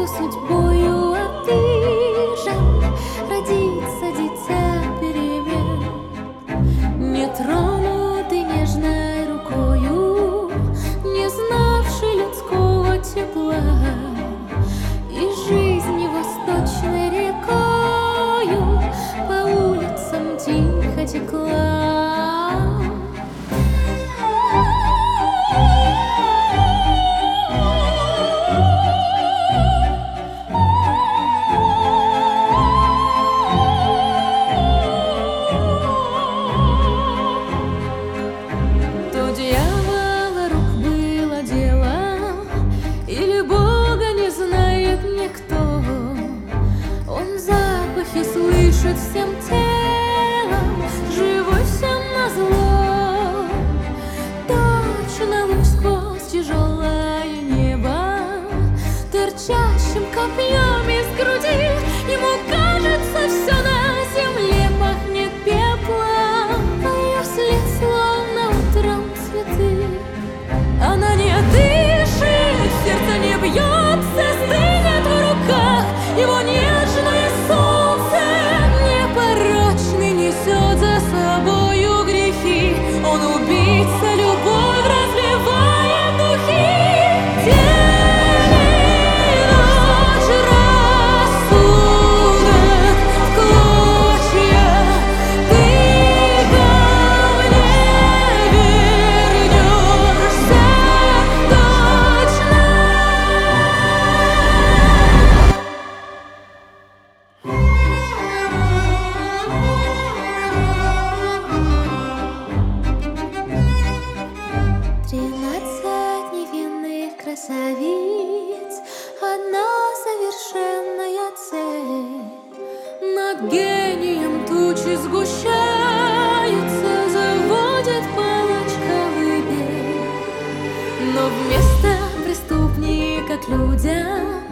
кто судьбою обижен, родится дитя перемен, не тронутый нежной рукою, не знавший людского тепла, и жизни восточной рекою по улицам тихо текла. Дьявола рук было дело, или Бога не знает никто. Он запахи слышит всем телом, живой всем назло. Точно луч сквозь тяжелое небо, торчащим копьем из груди, ему кажется, все на земле пахнет пеплом, а ее след словно утром цветы. Она не дышит, сердце не бьется, стынет в руках. Его нежное солнце непорочный несет за собою грехи. Он убийца, любовь разливает духи. День и ночь, рассудок в клочья. Ты ко мне вернешься точно. Тринадцать невинных красавиц, одна совершенная цель. Над гением тучи сгущаются, заводят палач колыбель. Но вместо преступника к людям